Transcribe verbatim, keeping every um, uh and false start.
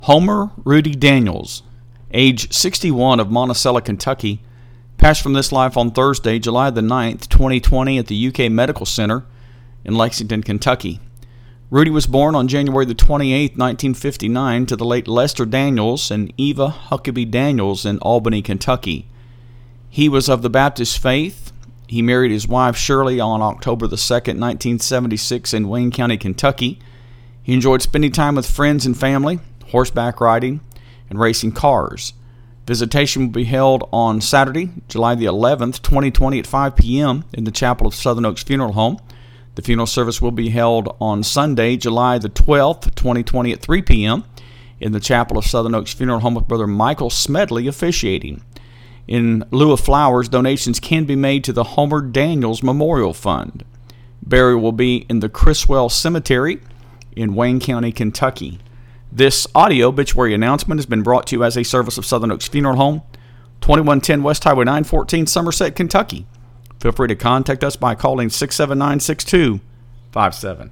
Homer Rudy Daniels, age sixty-one, of Monticello, Kentucky, passed from this life on Thursday, July the ninth, twenty twenty, at the U K Medical Center in Lexington, Kentucky. Rudy was born on January the twenty-eighth, nineteen fifty-nine, to the late Lester Daniels and Eva Huckabee Daniels in Albany, Kentucky. He was of the Baptist faith. He married his wife Shirley on October the second, nineteen seventy-six, in Wayne County, Kentucky. He enjoyed spending time with friends and family, horseback riding, and racing cars. Visitation will be held on Saturday, July the eleventh, twenty twenty, at five p.m. in the chapel of Southern Oaks Funeral Home. The funeral service will be held on Sunday, July the twelfth, twenty twenty, at three p.m. in the chapel of Southern Oaks Funeral Home, with Brother Michael Smedley officiating. In lieu of flowers, donations can be made to the Homer Daniels Memorial Fund. Burial will be in the Criswell Cemetery in Wayne County, Kentucky. This audio obituary announcement has been brought to you as a service of Southern Oaks Funeral Home, twenty-one ten West Highway nine fourteen, Somerset, Kentucky. Feel free to contact us by calling six seven nine, six two five seven.